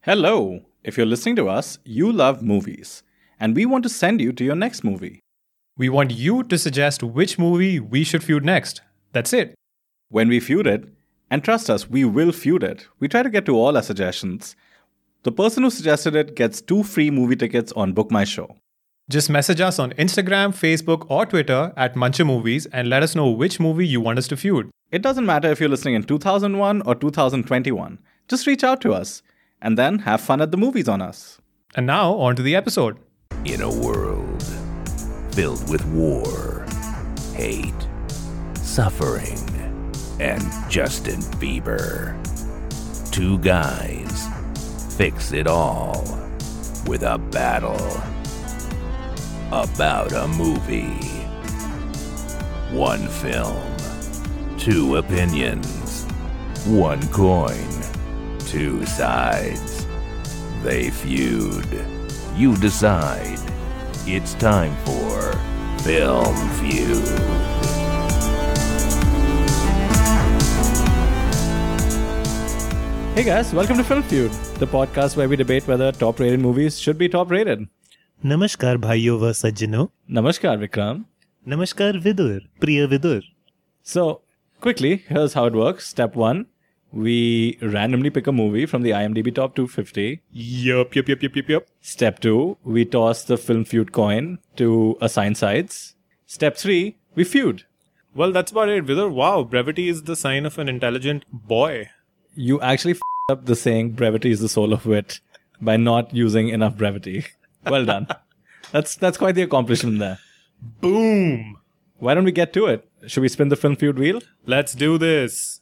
Hello! If you're listening to us, you love movies, and we want to send you to your next movie. We want you to suggest which movie we should feud next. That's it. When we feud it, and trust us, we will feud it, we try to get to all our suggestions. The person who suggested it gets 2 free movie tickets on Book My Show. Just message us on Instagram, Facebook, or Twitter at Muncher Movies and let us know which movie you want us to feud. It doesn't matter if you're listening in 2001 or 2021. Just reach out to us, and then have fun at the movies on us. And now, on to the episode. In a world filled with war, hate, suffering, and Justin Bieber, 2 guys fix it all with a battle about a movie. 1 film, 2 opinions, 1 coin, 2 sides. They feud. You decide. It's time for Film Feud. Hey guys, welcome to Film Feud, the podcast where we debate whether top-rated movies should be top-rated. नमस्कार भाइयों व सज्जनों. Namaskar, Vikram. नमस्कार विदुर, प्रिय Vidur. So, quickly, here's how it works. Step 1, we randomly pick a movie from the IMDb Top 250. Yup. Step 2, we toss the Film Feud coin to assign sides. Step 3, we feud. Well, that's about it, Vidar. Wow, brevity is the sign of an intelligent boy. You actually up the saying brevity is the soul of wit by not using enough brevity. Well done. That's quite the accomplishment there. Boom! Why don't we get to it? Should we spin the Film Feud wheel? Let's do this.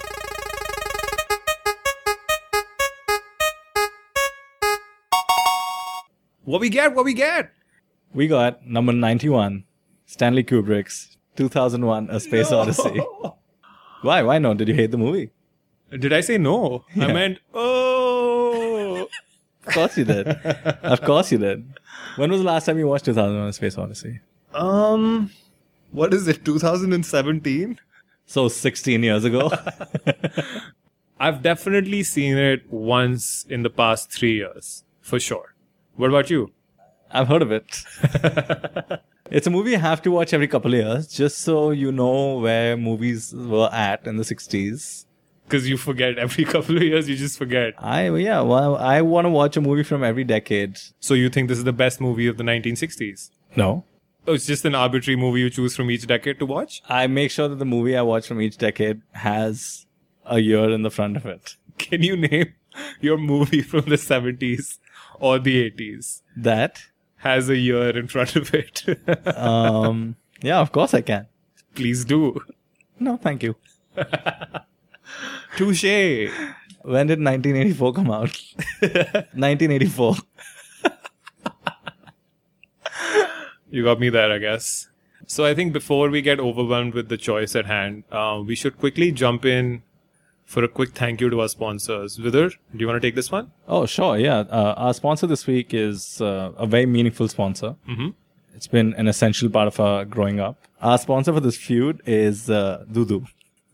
What we get? We got number 91, Stanley Kubrick's 2001 A Space Odyssey. Why no? Did you hate the movie? Did I say no? Yeah. I meant, oh! Of course you did. Of course you did. When was the last time you watched 2001 A Space Odyssey? What is it, 2017? So 16 years ago. I've definitely seen it once in the past 3 years, for sure. What about you? I've heard of it. It's a movie you have to watch every couple of years, just so you know where movies were at in the 60s. Because you forget every couple of years, you just forget. I want to watch a movie from every decade. So you think this is the best movie of the 1960s? No. Oh, it's just an arbitrary movie you choose from each decade to watch? I make sure that the movie I watch from each decade has a year in the front of it. Can you name your movie from the 70s or the 80s? That? Has a year in front of it. Yeah, of course I can. Please do. No, thank you. Touché. When did 1984 come out? 1984. You got me there, I guess. So I think before we get overwhelmed with the choice at hand, we should quickly jump in for a quick thank you to our sponsors. Vidar, do you want to take this one? Oh, sure, yeah. Our sponsor this week is a very meaningful sponsor. Mm-hmm. It's been an essential part of our growing up. Our sponsor for this feud is Dudu.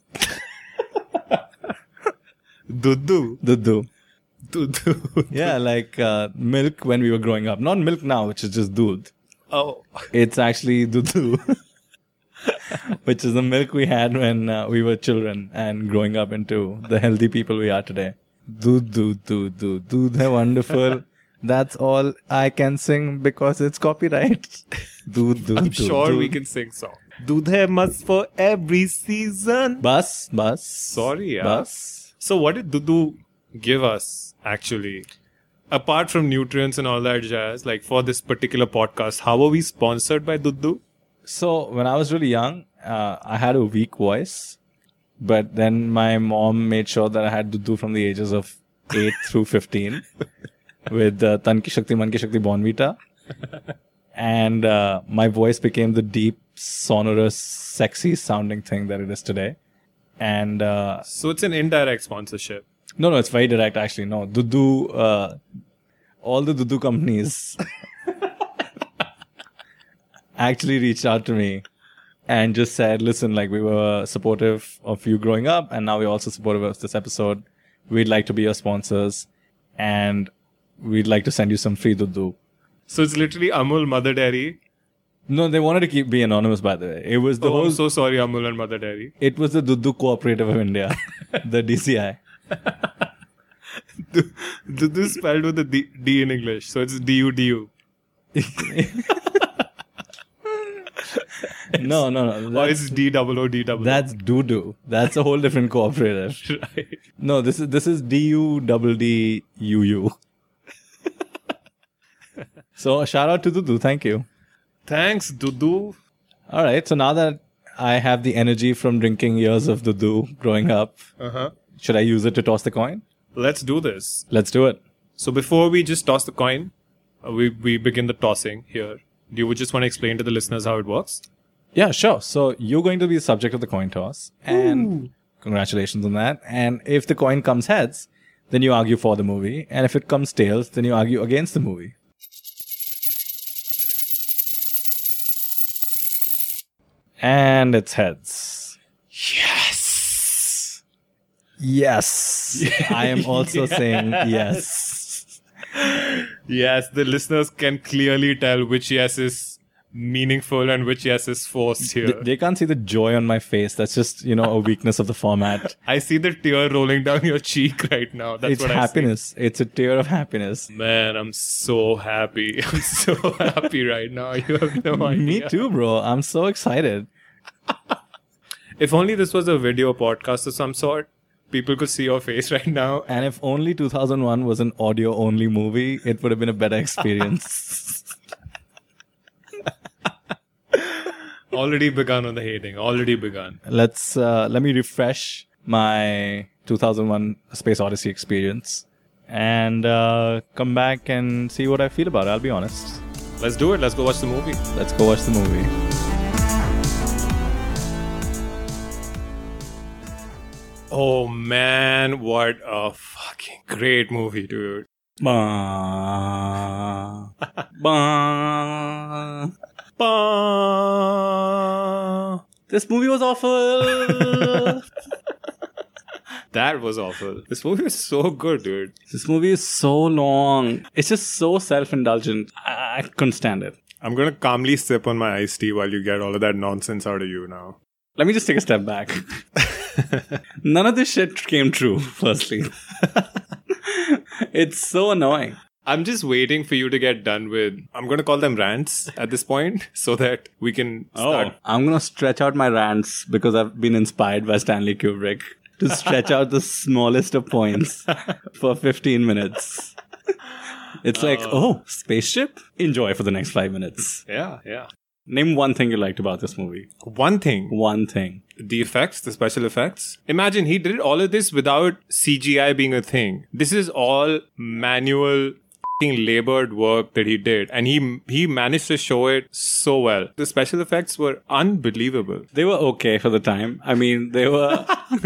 Dudu. Dudu. Dudu. Yeah, like milk when we were growing up. Not milk now, which is just doodh. Oh. It's actually Dudu. Which is the milk we had when we were children and growing up into the healthy people we are today. Doodh hai wonderful. That's all I can sing because it's copyright. I'm sure we can sing song. Doodh hai must for every season. Bus. Sorry, yeah. Bus. So what did Dudu give us, actually? Apart from nutrients and all that jazz, like for this particular podcast, how are we sponsored by Dudu? So when I was really young, I had a weak voice. But then my mom made sure that I had Dudu from the ages of 8 through 15 with Tan Ki Shakti, Man Ki Shakti, Bonvita. And my voice became the deep, sonorous, sexy sounding thing that it is today. And So it's an indirect sponsorship. no, it's very direct actually. No, Dudu, all the Dudu companies actually reached out to me and just said, listen, like we were supportive of you growing up and now we're also supportive of this episode. We'd like to be your sponsors. and we'd like to send you some free Dudu. So it's literally Amul Mother Dairy. No, they wanted to be anonymous, by the way. It was the whole. I'm so sorry, Amul and Mother Dairy. It was the Dudu Cooperative of India, the DCI. Dudu spelled with the D in English, so it's DUDU. No. Or it's DOOD. That's Dudu. That's a whole different cooperative. Right. No, this is DUDDUU. So a shout out to Dudu. Thank you. Thanks, Dudu. All right. So now that I have the energy from drinking years of Dudu growing up, should I use it to toss the coin? Let's do this. Let's do it. So before we just toss the coin, we begin the tossing here. Do you just want to explain to the listeners how it works? Yeah, sure. So you're going to be the subject of the coin toss. And congratulations on that. And if the coin comes heads, then you argue for the movie. And if it comes tails, then you argue against the movie. And it's heads. Yes. Yes. I am also saying yes. Yes, the listeners can clearly tell which yes is meaningful and which yes is forced here. They can't see the joy on my face. That's just, a weakness of the format. I see the tear rolling down your cheek right now. That's It's what happiness. It's a tear of happiness. I see. Man, I'm so happy. I'm so happy right now. You have no idea. Me too, bro. I'm so excited. If only this was a video podcast of some sort, people could see your face right now. And if only 2001 was an audio-only movie, it would have been a better experience. Already begun on the hating. Already begun. Let me refresh my 2001 Space Odyssey experience and come back and see what I feel about it. I'll be honest. Let's do it. Let's go watch the movie. Let's go watch the movie. Oh man, what a fucking great movie, dude. Bah. Bah. Bah. This movie was awful. That was awful. This movie was so good, dude. This movie is so long. It's just so self-indulgent. I couldn't stand it. I'm gonna calmly sip on my iced tea while you get all of that nonsense out of you now. Let me just take a step back. None of this shit came true, firstly. It's so annoying. I'm just waiting for you to get done with, I'm going to call them rants at this point so that we can start. I'm going to stretch out my rants because I've been inspired by Stanley Kubrick to stretch out the smallest of points for 15 minutes. It's like, spaceship? Enjoy for the next 5 minutes. Yeah. Name one thing you liked about this movie. One thing. The effects, the special effects. Imagine he did all of this without CGI being a thing. This is all manual labored work that he did, and he managed to show it so well. The special effects were unbelievable. They were okay for the time. I mean, they were...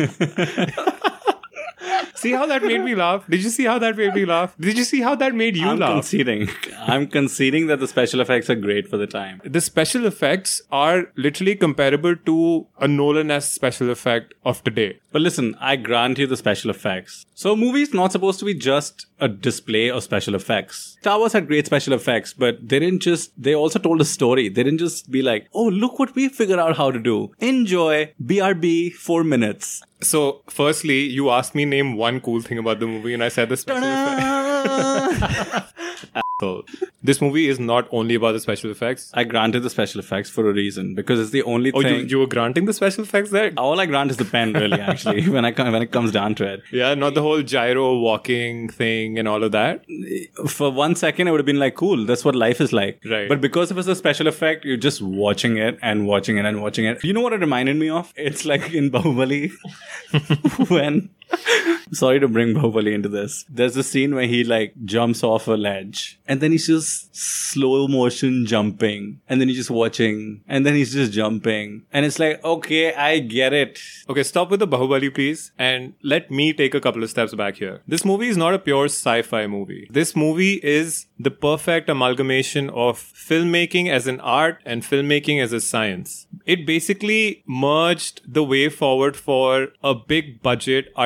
See how that made me laugh? Did you see how that made me laugh? Did you see how that made you laugh? I'm conceding that the special effects are great for the time. The special effects are literally comparable to a Nolan-esque special effect of today. But listen, I grant you the special effects. So a movie is not supposed to be just a display of special effects. Star Wars had great special effects, but they also told a story. They didn't just be like, oh, look what we figured out how to do. Enjoy. BRB, 4 minutes. So, firstly, you asked me name one cool thing about the movie, and I said the special effects. This movie is not only about the special effects. I granted the special effects for a reason, because it's the only thing... you were granting the special effects there? All I grant is the pen, really, actually, when it comes down to it. Yeah, not the whole gyro walking thing and all of that. For 1 second, I would have been like, cool, that's what life is like. Right. But because it was a special effect, you're just watching it and watching it and watching it. You know what it reminded me of? It's like in Bahubali, when... Sorry to bring Bahubali into this. There's a scene where he jumps off a ledge and then he's just slow motion jumping and then he's just watching and then he's just jumping and it's like, okay, I get it. Okay, stop with the Bahubali please and let me take a couple of steps back here. This movie is not a pure sci-fi movie. This movie is the perfect amalgamation of filmmaking as an art and filmmaking as a science. It basically merged the way forward for a big budget artistic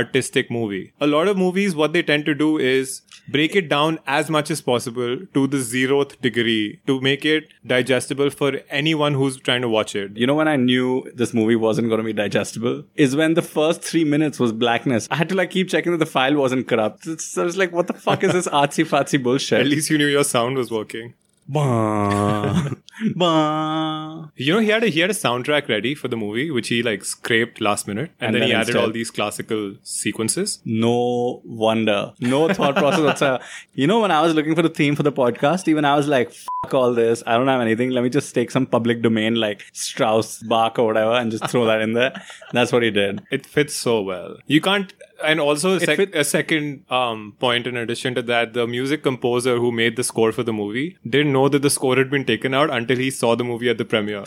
artistic movie. A lot of movies, what they tend to do is break it down as much as possible to the 0th degree to make it digestible for anyone who's trying to watch it. You know when I knew this movie wasn't going to be digestible? Is when the first 3 minutes was blackness. I had to keep checking that the file wasn't corrupt. So I was like, what the fuck is this artsy-fartsy bullshit? At least you knew your sound was working. Bah. Bah. You know, he had a soundtrack ready for the movie, which he scraped last minute, and then he added all these classical sequences. No wonder. No thought process whatsoever. You know, when I was looking for the theme for the podcast, even I was like, fuck all this. I don't have anything. Let me just take some public domain like Strauss, Bach or whatever and just throw that in there. That's what he did. It fits so well. You can't... And also a second point in addition to that, the music composer who made the score for the movie didn't know that the score had been taken out until he saw the movie at the premiere.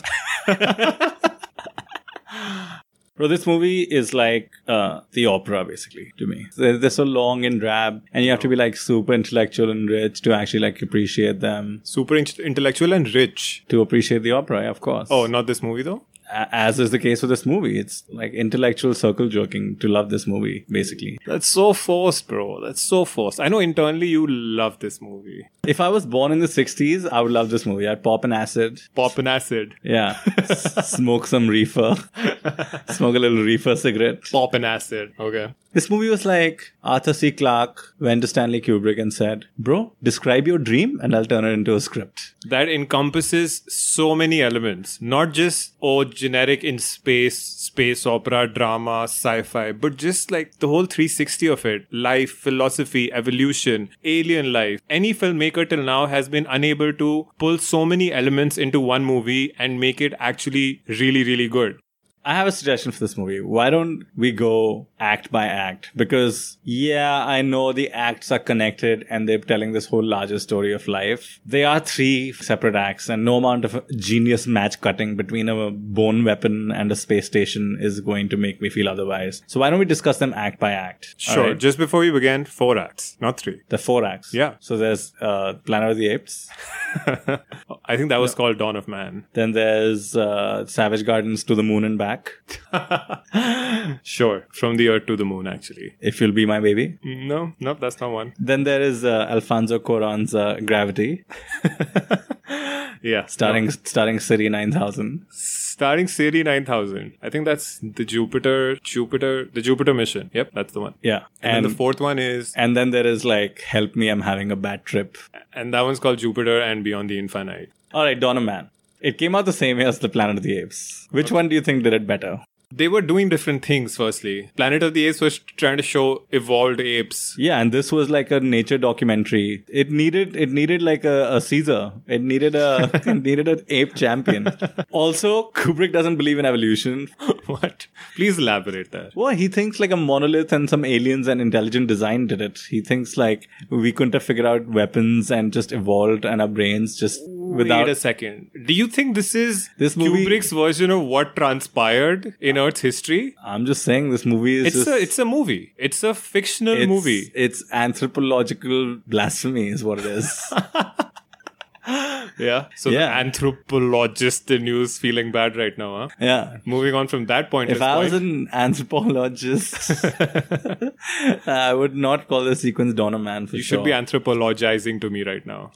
Bro, this movie is like the opera, basically, to me. They're so long and drab, and you have to be super intellectual and rich to actually appreciate them. Super intellectual and rich. To appreciate the opera, yeah, of course. Oh, not this movie though? As is the case with this movie. It's intellectual circle jerking to love this movie, basically. That's so forced, bro. That's so forced. I know internally you love this movie. If I was born in the 60s, I would love this movie. I'd pop an acid. Pop an acid. Yeah. Smoke some reefer. Smoke a little reefer cigarette. Pop an acid. Okay. This movie was like Arthur C. Clarke went to Stanley Kubrick and said, bro, describe your dream and I'll turn it into a script. That encompasses so many elements. Not just, generic in space opera, drama, sci-fi, but just the whole 360 of it. Life, philosophy, evolution, alien life. Any filmmaker till now has been unable to pull so many elements into one movie and make it actually really, really good. I have a suggestion for this movie. Why don't we go act by act? Because, yeah, I know the acts are connected and they're telling this whole larger story of life. They are 3 separate acts and no amount of genius match cutting between a bone weapon and a space station is going to make me feel otherwise. So why don't we discuss them act by act? Sure. Right? Just before we begin, 4 acts, not 3. The 4 acts. Yeah. So there's Planet of the Apes. I think that was called Dawn of Man. Then there's Savage Gardens to the Moon and Back. Sure. From the Earth to the Moon, actually. If You'll Be My Baby. No, that's not one. Then there is Alfonso Cuarón's Gravity. Yeah. Starring Siri 9000. Starring Siri 9000. I think that's the Jupiter mission. Yep, that's the one. Yeah. And then the 4th one is... And then there is Help Me, I'm Having a Bad Trip. And that one's called Jupiter and Beyond the Infinite. Alright, Dawn of Man. It came out the same year as the Planet of the Apes. Which one do you think did it better? They were doing different things, firstly. Planet of the Apes was trying to show evolved apes. Yeah, and this was like a nature documentary. It needed a Caesar. It needed an ape champion. Also, Kubrick doesn't believe in evolution. What? Please elaborate that. Well, he thinks a monolith and some aliens and intelligent design did it. He thinks we couldn't have figured out weapons and just evolved and our brains just without... Wait a second. Do you think this movie... Kubrick's version of what transpired in Earth's history? I'm just saying this movie is it's a movie. It's a fictional movie. It's anthropological blasphemy is what it is. Yeah. So the anthropologist in you is feeling bad right now, huh? Yeah. Moving on from that point. If I was an anthropologist, I would not call the sequence Dawn of Man for sure. You should be anthropologizing to me right now.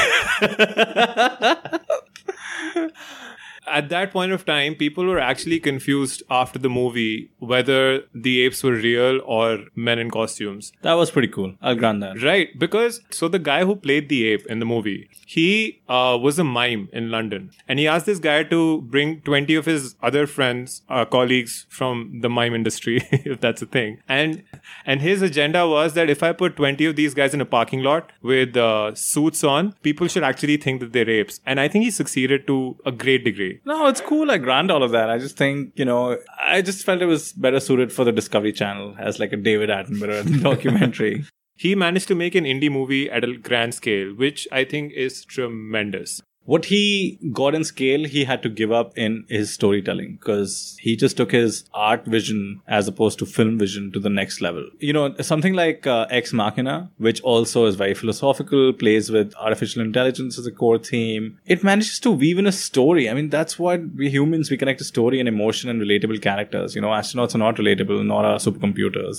At that point of time, people were actually confused after the movie whether the apes were real or men in costumes. That was pretty cool. I'll grant that. Right. Because, so the guy who played the ape in the movie, he was a mime in London. And he asked this guy to bring 20 of his other friends, colleagues from the mime industry, if that's a thing. And his agenda was that if I put 20 of these guys in a parking lot with suits on, people should actually think that they're apes. And I think he succeeded to a great degree. No, it's cool. I grant all of that. I just think, I just felt it was better suited for the Discovery Channel as a David Attenborough documentary. He managed to make an indie movie at a grand scale, which I think is tremendous. What he got in scale, he had to give up in his storytelling because he just took his art vision as opposed to film vision to the next level. Something like Ex Machina, which also is very philosophical, plays with artificial intelligence as a core theme. It manages to weave in a story. I mean, that's what we humans, we connect to story and emotion and relatable characters. Astronauts are not relatable, nor are supercomputers.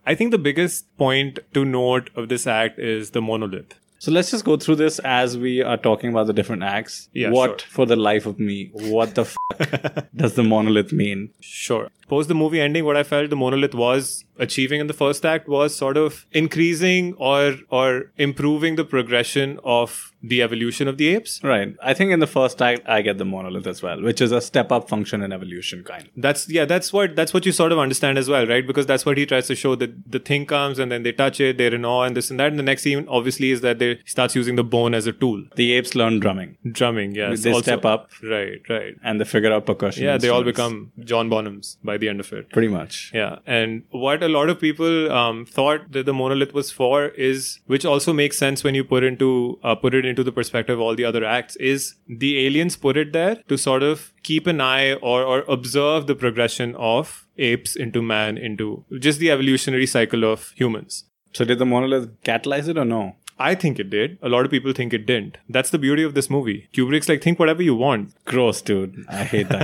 I think the biggest point to note of this act is the monolith. So let's just go through this as we are talking about the different acts. Yeah, what, sure. for the life of me, what the does the monolith mean? Sure. Post the movie ending, what I felt the monolith was achieving in the first act was sort of increasing or improving the progression of the evolution of the apes. Right. I think in the first act, I get the monolith as well, which is a step-up function in evolution, kind of. That's what you sort of understand as well, right? Because that's what he tries to show, that the thing comes and then they touch it, they're in awe and this and that. And the next scene, obviously, is that they starts using the bone as a tool. The apes learn drumming. Drumming, yes. They step up. Right. And they figure out percussion. Yeah, they all instruments. become John Bonhams by the end of it. Pretty much. Yeah, and what a lot of people thought that the monolith was for is, which also makes sense when you put it into the perspective of all the other acts, is the aliens put it there to sort of keep an eye or observe the progression of apes into man, into just the evolutionary cycle of humans. So did the monolith catalyze it or no? I think it did. A lot of people think it didn't. That's the beauty of this movie. Kubrick's like, think whatever you want. Gross, dude. I hate that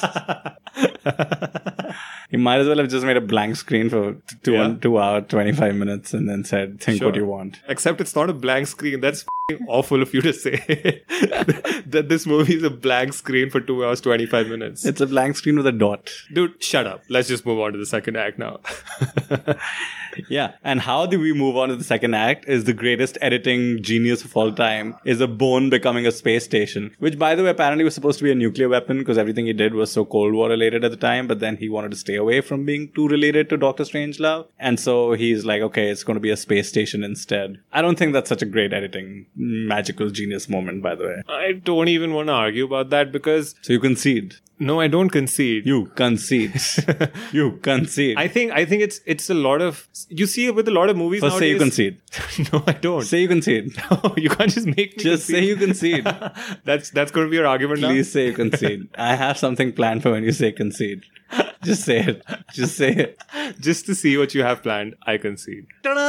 shit. He might as well have just made a blank screen for 2 hours, 25 minutes and then said, think what you want. Except it's not a blank screen. That's awful of you to say. That this movie is a blank screen for 2 hours, 25 minutes. It's a blank screen with a dot. Dude, shut up. Let's just move on to the second act now. Yeah. And how do we move on to the second act is the greatest editing genius of all time, is a bone becoming a space station, which, by the way, apparently was supposed to be a nuclear weapon because everything he did was so Cold War related at the time, but then he wanted to stay away from being too related to Doctor Strangelove. And so he's like, okay, it's going to be a space station instead. I don't think that's such a great editing, magical genius moment, by the way. I don't even want to argue about that because... So you concede? No, I don't concede. You concede. You concede. I think it's a lot of... You see it with a lot of movies First nowadays. say you concede. No, I don't. Say you concede. No, you can't just make me Just concede. say you concede. That's going to be your argument now? Please say you concede. I have something planned for when you say concede. Just say it. Just say it. Just to see what you have planned, I concede.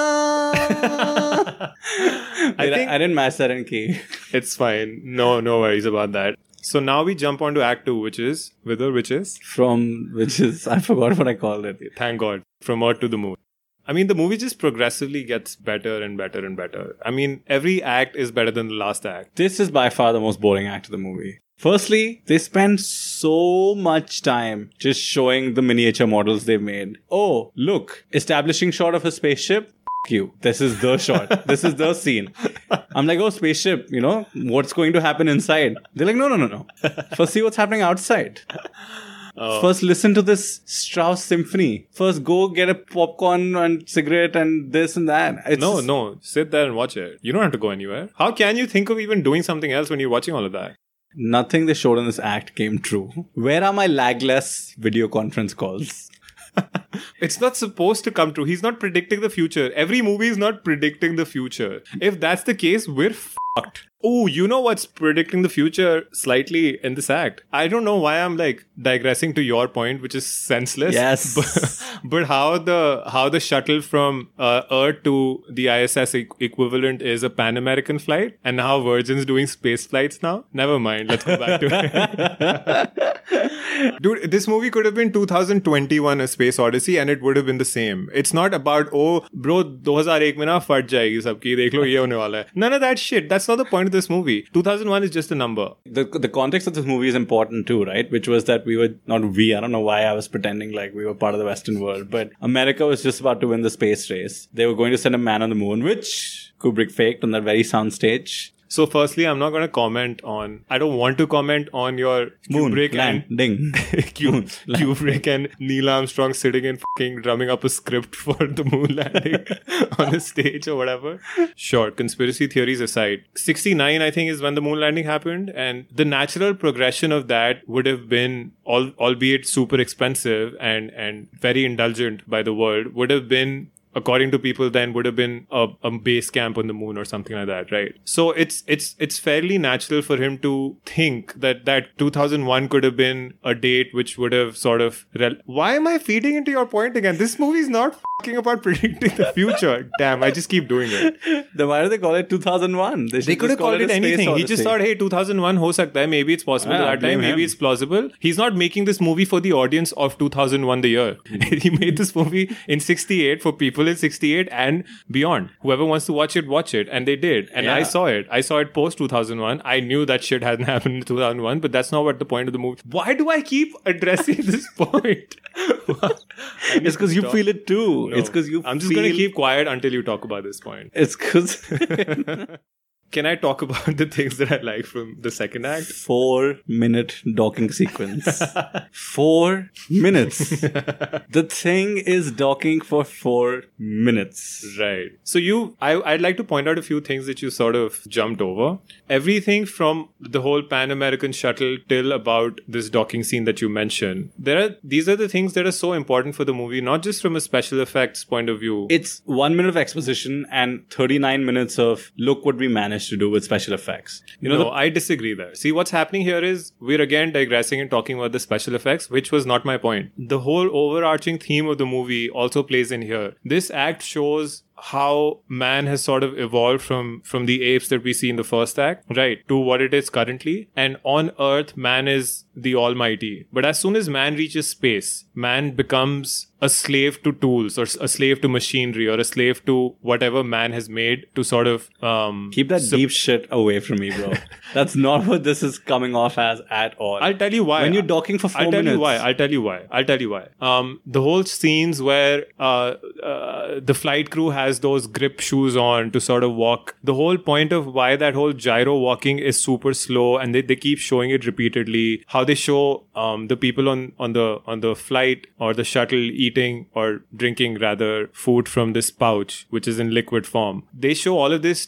I didn't match that in key. It's fine. No worries about that. So now we jump on to Act 2, which is... I forgot what I called it. Thank God. From Earth to the Moon. I mean, the movie just progressively gets better and better and better. I mean, every act is better than the last act. This is by far the most boring act of the movie. Firstly, they spend so much time just showing the miniature models they've made. Oh, look, establishing shot of a spaceship. You. This is the shot. This is the scene. I'm like, oh, spaceship, what's going to happen inside? They're like, no. First, see what's happening outside. First, listen to this Strauss symphony. First, go get a popcorn and cigarette and this and that. No. Sit there and watch it. You don't have to go anywhere. How can you think of even doing something else when you're watching all of that? Nothing they showed in this act came true. Where are my lagless video conference calls? It's not supposed to come true. He's not predicting the future. Every movie is not predicting the future. If that's the case, we're fucked. Oh, you know what's predicting the future slightly in this act? I don't know why I'm like digressing to your point, which is senseless. Yes. But how the shuttle from Earth to the ISS equivalent is a Pan American flight, and how Virgin's doing space flights now? Never mind. Let's go back to it. Dude, this movie could have been 2021 A Space Odyssey and it would have been the same. It's not about, oh, bro, 2001 mein na fat jayegi sabki, dekh lo ye hone wala hai. None of that shit. That's not the point of this movie. 2001 is just a number. The context of this movie is important too, right? Which was that I don't know why I was pretending like we were part of the Western world, but America was just about to win the space race. They were going to send a man on the moon, which Kubrick faked on that very sound stage. So firstly, I'm not going to comment on... I don't want to comment on your Kubrick Kubrick and Neil Armstrong sitting and fucking drumming up a script for the moon landing on a stage or whatever. Sure, conspiracy theories aside. 69, I think, is when the moon landing happened. And the natural progression of that would have been, albeit super expensive and very indulgent by the world, would have been according to people then would have been a base camp on the moon or something like that, right? So it's fairly natural for him to think that 2001 could have been a date which would have sort of... Why am I feeding into your point again? This movie is not f***ing about predicting the future. Damn, I just keep doing it. Then why do they call it 2001? They could have called it anything. He just thought, hey, 2001 ho sakta hai. Maybe it's possible that time. Maybe it's plausible. He's not making this movie for the audience of 2001 the year. He made this movie in 68 for people in 68 and beyond. Whoever wants to watch it. And they did. And I saw it. I saw it post 2001. I knew that shit hadn't happened in 2001, but that's not what the point of the movie... Why do I keep addressing this point? It's because you feel it too. No. It's because you I'm just going to keep quiet until you talk about this point. It's because... Can I talk about the things that I like from the second act? 4-minute docking sequence. 4 minutes. The thing is docking for 4 minutes. Right. So I'd like to point out a few things that you sort of jumped over. Everything from the whole Pan American shuttle till about this docking scene that you mentioned. These are the things that are so important for the movie, not just from a special effects point of view. It's 1 minute of exposition and 39 minutes of look what we managed to do with special effects. I disagree there. See, what's happening here is we're again digressing and talking about the special effects, which was not my point. The whole overarching theme of the movie also plays in here. This act shows how man has sort of evolved from the apes that we see in the first act, right, to what it is currently. And on Earth, man is the almighty. But as soon as man reaches space, man becomes a slave to tools or a slave to machinery or a slave to whatever man has made to sort of... Keep that deep shit away from me, bro. That's not what this is coming off as at all. I'll tell you why. When you're docking for 4 minutes. I'll tell you why. The whole scenes where the flight crew has those grip shoes on to sort of walk. The whole point of why that whole gyro walking is super slow, and they keep showing it repeatedly. How they show the people on the flight or the shuttle eating or drinking rather food from this pouch, which is in liquid form. He shows all of this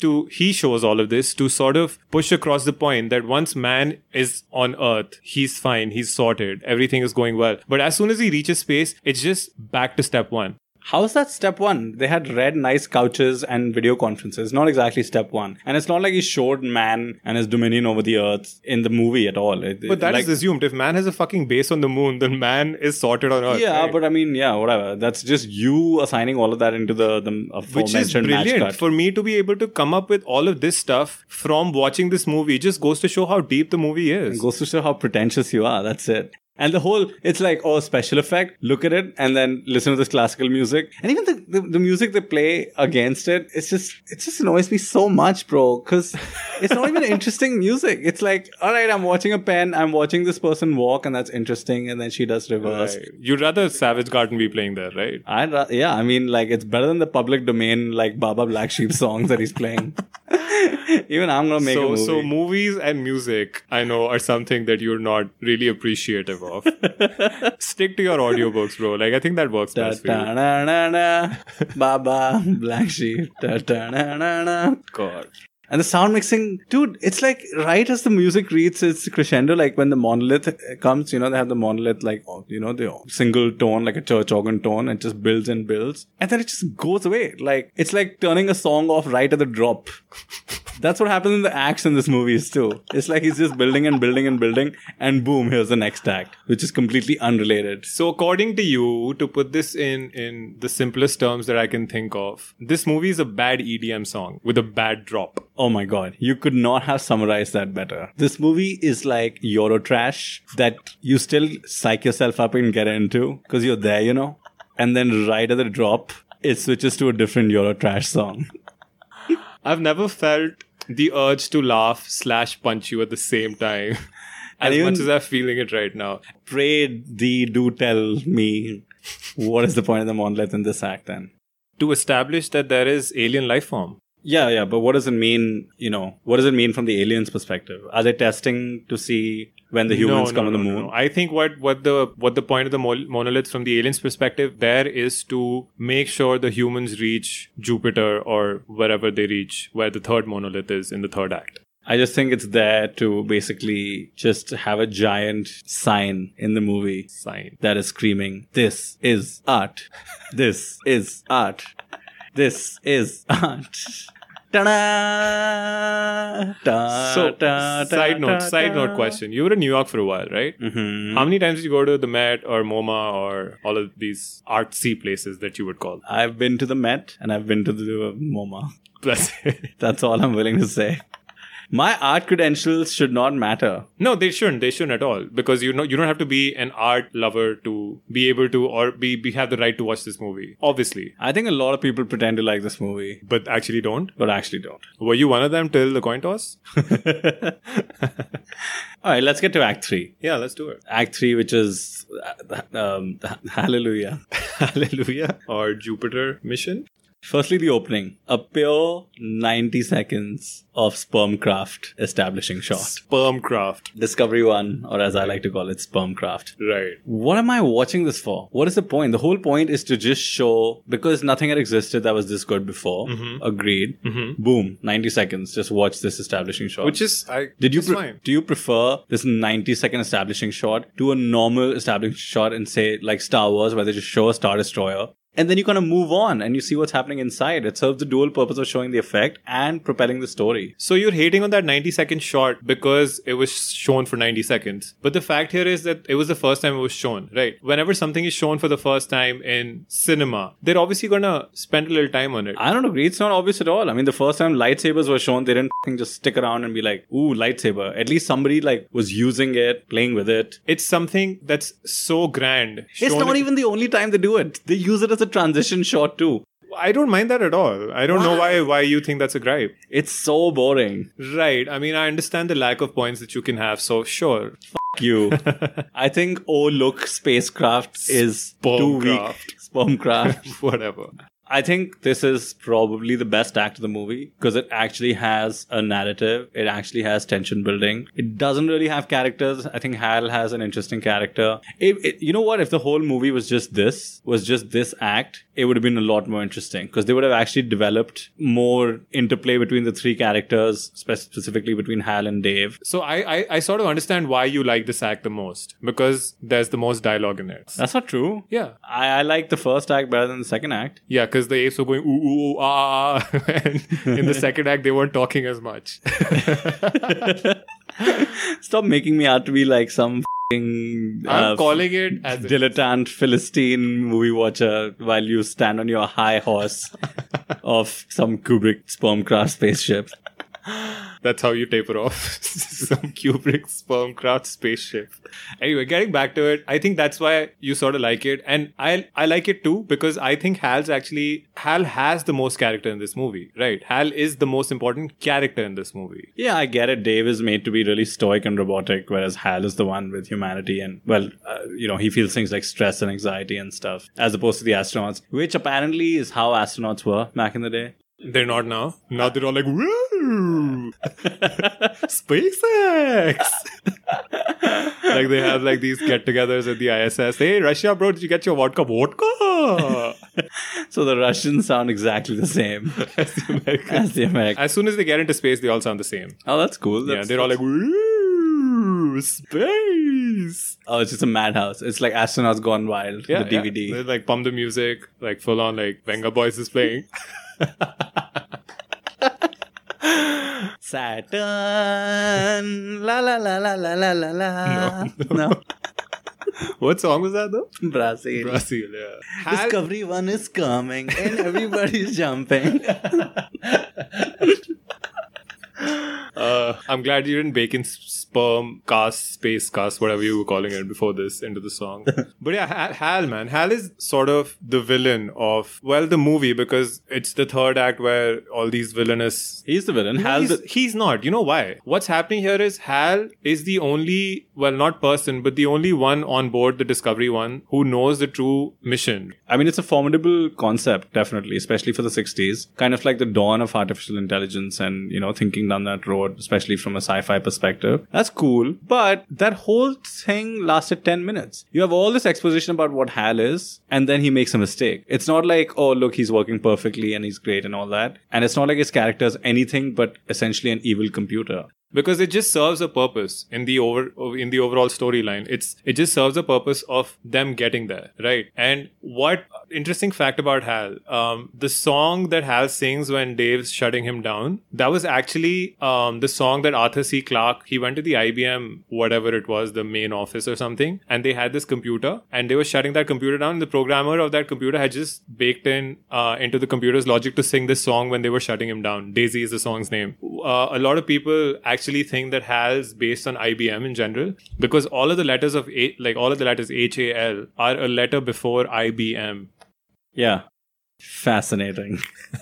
to sort of push across the point that once man is on Earth, he's fine, he's sorted, everything is going well. But as soon as he reaches space, it's just back to step one. How's that step one? They had red, nice couches and video conferences. Not exactly step one. And it's not like he showed man and his dominion over the earth in the movie at all. But that is assumed. If man has a fucking base on the moon, then man is sorted on Earth. Yeah, right? But I mean, yeah, whatever. That's just you assigning all of that into the which is brilliant. For me to be able to come up with all of this stuff from watching this movie just goes to show how deep the movie is. It goes to show how pretentious you are. That's it. And the whole, it's like, oh, special effect, look at it, and then listen to this classical music. And even the music they play against it, it just annoys me so much, bro. Because it's not even interesting music. It's like, all right, I'm watching a pen, I'm watching this person walk, and that's interesting, and then she does reverse. Right. You'd rather Savage Garden be playing there, right? Yeah, I mean, like, it's better than the public domain, like, Baba Black Sheep songs that he's playing. Even I'm gonna make a movie. So movies and music, I know, are something that you're not really appreciative of. Stick to your audiobooks, bro. Like, I think that works best for you. Baba Black Sheep. God. And the sound mixing, dude, it's like right as the music reaches its crescendo, like when the monolith comes, they have the monolith, like, the single tone, like a church organ tone, and just builds and builds. And then it just goes away. Like, it's like turning a song off right at the drop. That's what happens in the acts in this movie too. It's like he's just building and building and building, and boom, here's the next act, which is completely unrelated. So according to you, to put this in the simplest terms that I can think of, this movie is a bad EDM song with a bad drop. Oh my god, you could not have summarized that better. This movie is like Eurotrash that you still psych yourself up and get into because you're there, and then right at the drop, it switches to a different Eurotrash song. I've never felt the urge to laugh / punch you at the same time as much as I'm feeling it right now. Pray thee, do tell me what is the point of the monolith in this act then? To establish that there is alien life form. Yeah, but what does it mean, what does it mean from the aliens' perspective? Are they testing to see when the humans come on the moon? No. I think what the point of the monolith from the aliens' perspective there is to make sure the humans reach Jupiter or wherever they reach, where the third monolith is in the third act. I just think it's there to basically just have a giant sign in the movie. Sign. That is screaming, "This is art. This is art." This is art. Ta-da! So, side note question. You were in New York for a while, right? Mm-hmm. How many times did you go to the Met or MoMA or all of these artsy places that you would call? I've been to the Met and I've been to the MoMA. That's it. That's all I'm willing to say. My art credentials should not matter. No, they shouldn't. They shouldn't at all. Because you don't have to be an art lover to be able to or be have the right to watch this movie. Obviously. I think a lot of people pretend to like this movie, But actually don't. but actually don't. Were you one of them till the coin toss? All right, let's get to Act 3. Yeah, let's do it. Act 3, which is Hallelujah. Hallelujah. Or Jupiter Mission. Firstly, the opening. A pure 90 seconds of Spermcraft establishing shot. Spermcraft. Discovery 1, or as I like to call it, Spermcraft. Right. What am I watching this for? What is the point? The whole point is to just show, because nothing had existed that was this good before. Agreed. Boom. 90 seconds. Just watch this establishing shot. Which is... fine. Do you prefer this 90-second establishing shot to a normal establishing shot in, say, like Star Wars, where they just show a Star Destroyer? And then you kind of move on and you see what's happening inside. It serves the dual purpose of showing the effect and propelling the story. So you're hating on that 90-second shot because it was shown for 90 seconds. But the fact here is that it was the first time it was shown, right? Whenever something is shown for the first time in cinema, they're obviously going to spend a little time on it. I don't agree. It's not obvious at all. I mean, the first time lightsabers were shown, they didn't just stick around and be like, ooh, lightsaber. At least somebody like was using it, playing with it. It's something that's so grand. It's not even the only time they do it. They use it as a transition shot too. I don't mind that at all. I don't know why you think that's a gripe. It's so boring. Right. I mean, I understand the lack of points that you can have, so sure. F*** you. I think, oh look, spacecraft is too weak. Spermcraft. Whatever. I think this is probably the best act of the movie because it actually has a narrative. It actually has tension building. It doesn't really have characters. I think Hal has an interesting character. You know what? If the whole movie was just this act, it would have been a lot more interesting because they would have actually developed more interplay between the three characters, specifically between Hal and Dave. So I sort of understand why you like this act the most because there's the most dialogue in it. That's not true. Yeah. I like the first act better than the second act. Yeah, because the apes were going ooh, ooh, ooh, ah, ah. And in the second act, they weren't talking as much. Stop making me out to be like some I'm calling it as dilettante Philistine movie watcher while you stand on your high horse of some Kubrick Spermcraft spaceship. That's how you taper off some Kubrick Spermcraft spaceship. Anyway, getting back to it, I think that's why you sort of like it. And I like it too because I think Hal has the most character in this movie, right? Hal is the most important character in this movie. Yeah, I get it. Dave is made to be really stoic and robotic, whereas Hal is the one with humanity and, he feels things like stress and anxiety and stuff, as opposed to the astronauts, which apparently is how astronauts were back in the day. They're not now. Now they're all like, woo! SpaceX! Like they have like these get-togethers at the ISS. Hey, Russia, bro, did you get your vodka? So the Russians sound exactly the same as the Americans. As soon as they get into space, they all sound the same. Oh, that's cool. They're all like, woo! Space! Oh, it's just a madhouse. It's like Astronauts Gone Wild, the DVD. They like pump the music, like full on, like Venga Boys is playing. Saturn, la la la la la la la la. No. What song was that though? Brazil, yeah. Discovery 1 is coming and everybody's jumping. I'm glad you didn't bake in sperm cast, space cast, whatever you were calling it before this into the song. But yeah, Hal, man. Hal is sort of the villain of, the movie because it's the third act where all these villainous... He's the villain. He's not. You know why? What's happening here is Hal is the only, not person, but the only one on board the Discovery 1 who knows the true mission. I mean, it's a formidable concept, definitely, especially for the 60s. Kind of like the dawn of artificial intelligence and, thinking down that road, especially from a sci-fi perspective. That's cool. But that whole thing lasted 10 minutes. You have all this exposition about what Hal is, and then he makes a mistake. It's not like, oh, look, he's working perfectly and he's great and all that. And it's not like his character is anything but essentially an evil computer. Because it just serves a purpose in the overall storyline. It just serves a purpose of them getting there, right? And what Interesting fact about Hal. The song that Hal sings when Dave's shutting him down, that was actually the song that Arthur C. Clarke, he went to the IBM, whatever it was, the main office or something, and they had this computer, and they were shutting that computer down. The programmer of that computer had just baked in into the computer's logic to sing this song when they were shutting him down. Daisy is the song's name. A lot of people actually think that Hal's based on IBM in general, because all of the letters of all of the letters HAL are a letter before IBM. Yeah. Fascinating.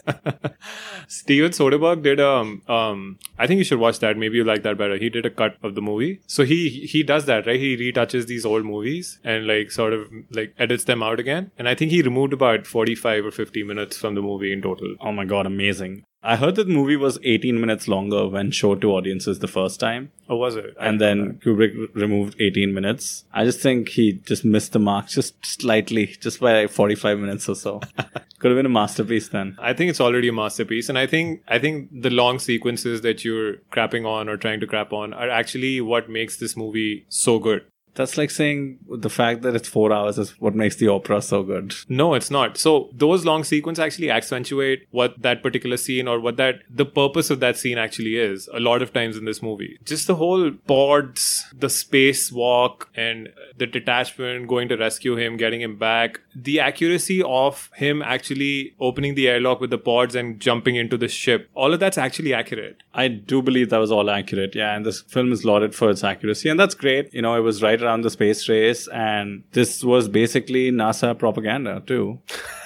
Steven Soderbergh did I think you should watch that. Maybe you like that better. He did a cut of the movie. So he does that, right? He retouches these old movies and sort of edits them out again. And I think he removed about 45 or 50 minutes from the movie in total. Oh my god, amazing. I heard that the movie was 18 minutes longer when showed to audiences the first time. Oh, was it? And then Kubrick removed 18 minutes. I just think he just missed the mark just slightly, just by 45 minutes or so. Could have been a masterpiece then. I think it's already a masterpiece. And I think the long sequences that you're crapping on or trying to crap on are actually what makes this movie so good. That's like saying the fact that it's 4 hours is what makes the opera so good. No, it's not. So those long sequences actually accentuate what that particular scene or what the purpose of that scene actually is a lot of times in this movie. Just the whole pods, the space walk and the detachment going to rescue him, getting him back. The accuracy of him actually opening the airlock with the pods and jumping into the ship. All of that's actually accurate. I do believe that was all accurate. Yeah, and this film is lauded for its accuracy. And that's great. You know, it was right around the space race, and this was basically NASA propaganda too.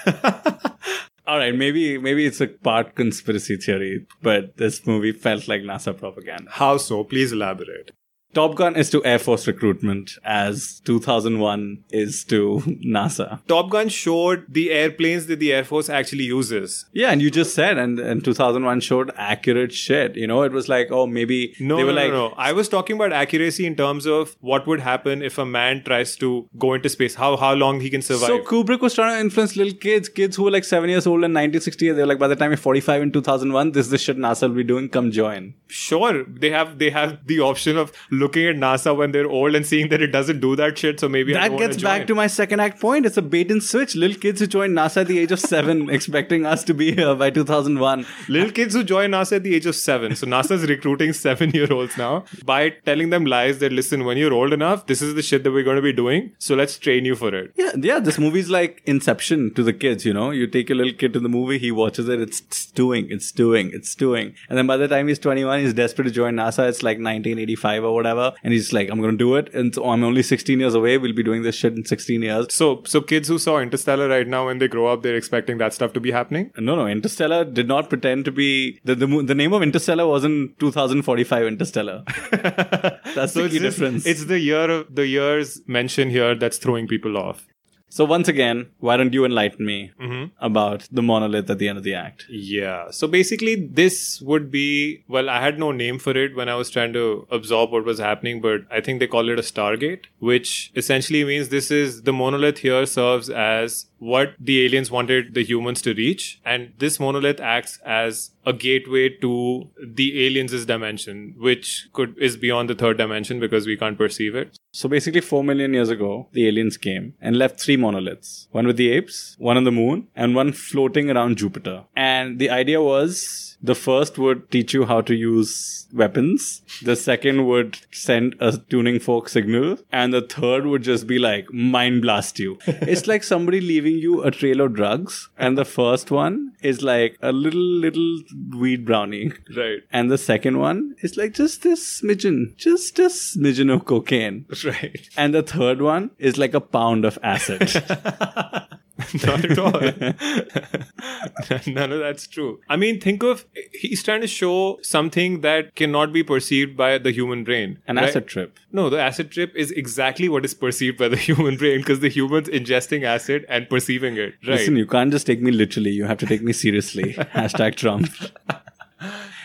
All right, maybe it's a part conspiracy theory, but this movie felt like NASA propaganda. How so? Please elaborate. Top Gun is to Air Force recruitment as 2001 is to NASA. Top Gun showed the airplanes that the Air Force actually uses. Yeah, and you just said, and 2001 showed accurate shit. You know, it was like, oh, maybe No. I was talking about accuracy in terms of what would happen if a man tries to go into space. How long he can survive. So Kubrick was trying to influence little kids who were like 7 years old in 1968. They were like, by the time you're 45 in 2001, this is the shit NASA will be doing. Come join. Sure, they have the option of looking at NASA when they're old and seeing that it doesn't do that shit, so maybe that gets back to my second act point. It's a bait and switch. Little kids who join NASA at the age of 7 expecting us to be here by 2001. Little kids who join NASA at the age of 7. So NASA's recruiting 7-year-olds now by telling them lies that, listen, when you're old enough, this is the shit that we're going to be doing, so let's train you for it. Yeah, this movie's like Inception to the kids, you know? You take your little kid to the movie, he watches it, it's stewing. And then by the time he's 21, he's desperate to join NASA. It's like 1985 or whatever. And he's like, I'm going to do it. And so I'm only 16 years away. We'll be doing this shit in 16 years. So kids who saw Interstellar right now, when they grow up, they're expecting that stuff to be happening? No. Interstellar did not pretend to be... The name of Interstellar wasn't 2045 Interstellar. That's the key difference. It's the years mentioned here that's throwing people off. So once again, why don't you enlighten me about the monolith at the end of the act? Yeah. So basically this would be, well, I had no name for it when I was trying to absorb what was happening, but I think they call it a Stargate, which essentially means the monolith here serves as what the aliens wanted the humans to reach. And this monolith acts as a gateway to the aliens' dimension, which is beyond the third dimension because we can't perceive it. So basically 4 million years ago, the aliens came and left 3 monoliths. One with the apes, one on the moon, and one floating around Jupiter. And the idea was... the first would teach you how to use weapons. The second would send a tuning fork signal. And the third would just be like, mind blast you. It's like somebody leaving you a trail of drugs. And the first one is like a little weed brownie. Right. And the second one is like just a smidgen of cocaine. Right. And the third one is like a pound of acid. Not at all. None of that's true. I mean, think of, he's trying to show something that cannot be perceived by the human brain. An acid trip. No, the acid trip is exactly what is perceived by the human brain because the human's ingesting acid and perceiving it. Right. Listen, you can't just take me literally. You have to take me seriously. #Trump.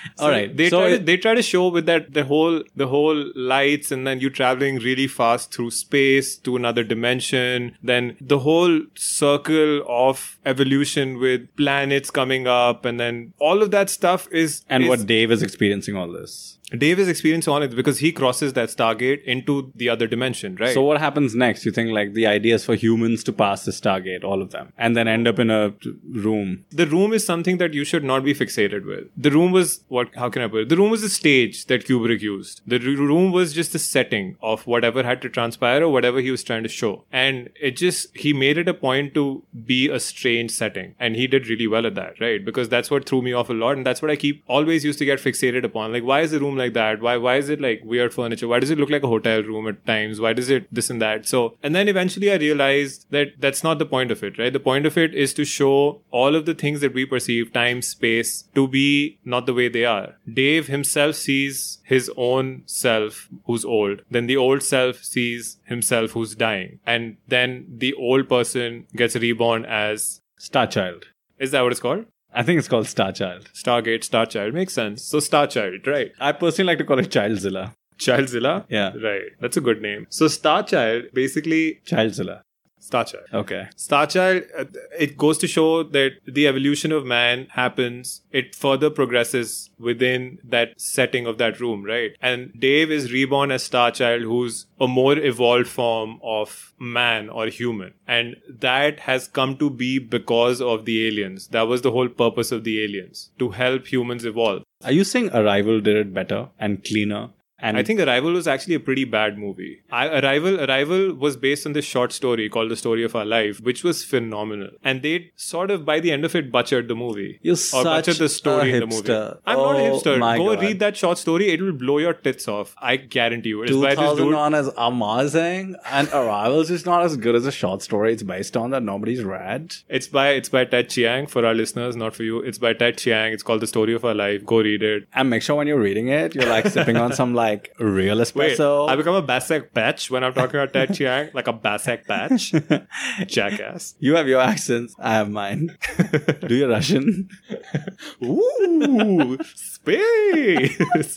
All right. They So try to show with that the whole lights, and then you traveling really fast through space to another dimension. Then the whole circle of evolution with planets coming up, and then all of that stuff is. and what Dave is experiencing all this. Dave is experiencing on it because he crosses that Stargate into the other dimension, right? So what happens next? You think like the idea is for humans to pass the Stargate, all of them, and then end up in a room. The room is something that you should not be fixated with. The room was how can I put it? The room was the stage that Kubrick used. The room was just the setting of whatever had to transpire or whatever he was trying to show. And he made it a point to be a strange setting. And he did really well at that, right? Because that's what threw me off a lot. And that's what I always used to get fixated upon. Like, why is the room like that? Why is it like weird furniture? Why does it look like a hotel room at times? Why does it this and that? So, and then eventually I realized that that's not the point of it, right? The point of it is to show all of the things that we perceive, time, space, to be not the way they are. Dave himself sees his own self who's old. Then the old self sees himself who's dying. And then the old person gets reborn as... Starchild. Is that what it's called? I think it's called Starchild. Stargate, Starchild. Makes sense. So Starchild, right. I personally like to call it Childzilla. Childzilla? Yeah. Right. That's a good name. So Starchild, basically... Childzilla. Starchild. Okay. Starchild, it goes to show that the evolution of man happens, it further progresses within that setting of that room, right? And Dave is reborn as Starchild, who's a more evolved form of man or human. And that has come to be because of the aliens. That was the whole purpose of the aliens, to help humans evolve. Are you saying Arrival did it better and cleaner? And I think Arrival was actually a pretty bad movie. Arrival was based on this short story called The Story of Our Life, which was phenomenal. And they sort of, by the end of it, butchered the movie. You're butchered the story a in the movie. hipster. I'm not a hipster. My Go God. read that short story. It will blow your tits off. I guarantee you. It's by this dude. 2001 is amazing, and Arrival is just not as good as a short story it's based on that nobody's read. It's by Ted Chiang, for our listeners, not for you. It's by Ted Chiang. It's called The Story of Our Life. Go read it. And make sure when you're reading it, you're like sipping on some like real Wait, espresso. I become a Basak Patch when I'm talking about Ted Chiang, like a Basak Patch. Jackass. You have your accents, I have mine. Do you Russian? Ooh, space.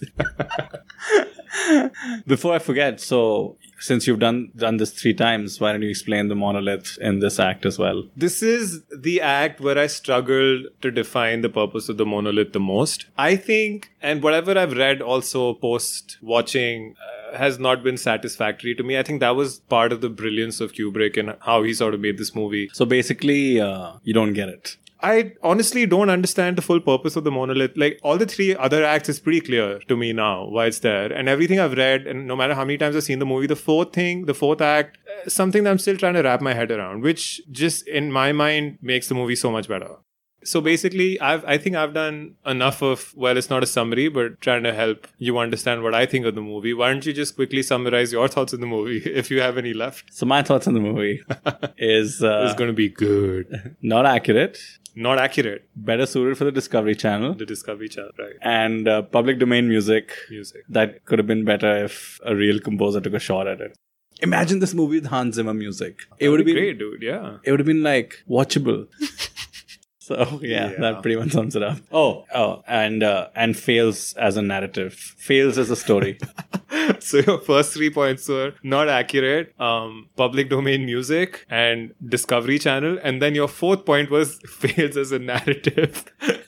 Before I forget, so since you've done this 3 times, why don't you explain the monolith in this act as well? This is the act where I struggled to define the purpose of the monolith the most. I think, and whatever I've read also post watching has not been satisfactory to me. I think that was part of the brilliance of Kubrick and how he sort of made this movie. So basically, you don't get it. I honestly don't understand the full purpose of the monolith. Like, all the 3 other acts is pretty clear to me now why it's there. And everything I've read, and no matter how many times I've seen the movie, the fourth act, something that I'm still trying to wrap my head around, which just in my mind makes the movie so much better. So basically, I think I've done enough of, well, it's not a summary, but trying to help you understand what I think of the movie. Why don't you just quickly summarize your thoughts on the movie, if you have any left? So my thoughts on the movie is It's going to be good. not accurate, Not accurate. better suited for the Discovery Channel, The Discovery Channel, right? and public domain music Music. that could have been better if a real composer took a shot at it. Imagine this movie with Hans Zimmer music. It would have been great, dude. Yeah. It would have been like watchable. So yeah, Yeah. that pretty much sums it up. And fails as a narrative, fails as a story. So your first 3 points were not accurate, public domain music, and Discovery Channel. And then your 4th point was fails as a narrative.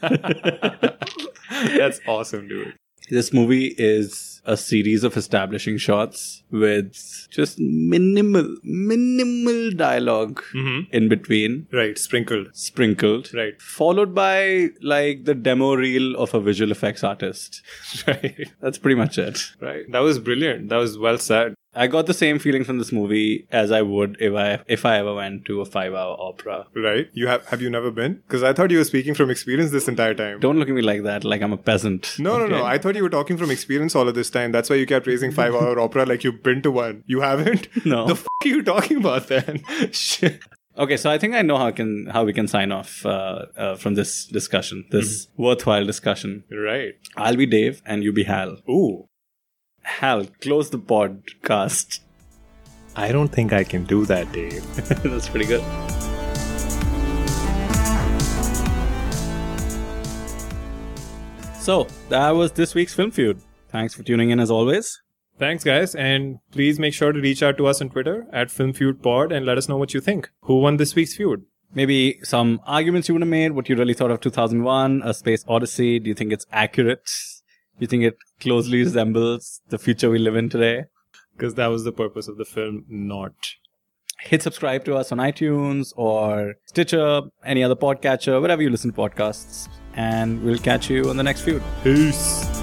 That's awesome, dude. This movie is a series of establishing shots with just minimal dialogue in between. Right, Sprinkled. Right. Followed by like the demo reel of a visual effects artist. Right. That's pretty much it. Right. That was brilliant. That was well said. I got the same feeling from this movie as I would if I ever went to a 5-hour opera. Right. Have you never been? Because I thought you were speaking from experience this entire time. Don't look at me like that, like I'm a peasant. No. okay? I thought you were talking from experience all of this time. That's why you kept raising 5-hour opera like you've been to one. You haven't? No. The are you talking about then? Shit. Okay, so I think I know how we can sign off from this discussion, this worthwhile discussion. Right. I'll be Dave and you be Hal. Ooh. Hal, close the podcast. I don't think I can do that, Dave. That's pretty good. So, that was this week's Film Feud. Thanks for tuning in as always. Thanks, guys. And please make sure to reach out to us on Twitter at FilmFeudPod and let us know what you think. Who won this week's feud? Maybe some arguments you would have made, what you really thought of 2001, A Space Odyssey. Do you think it's accurate? Do you think it closely resembles the future we live in today? Because that was the purpose of the film, not. Hit subscribe to us on iTunes or Stitcher, any other podcatcher, wherever you listen to podcasts. And we'll catch you on the next feud. Peace.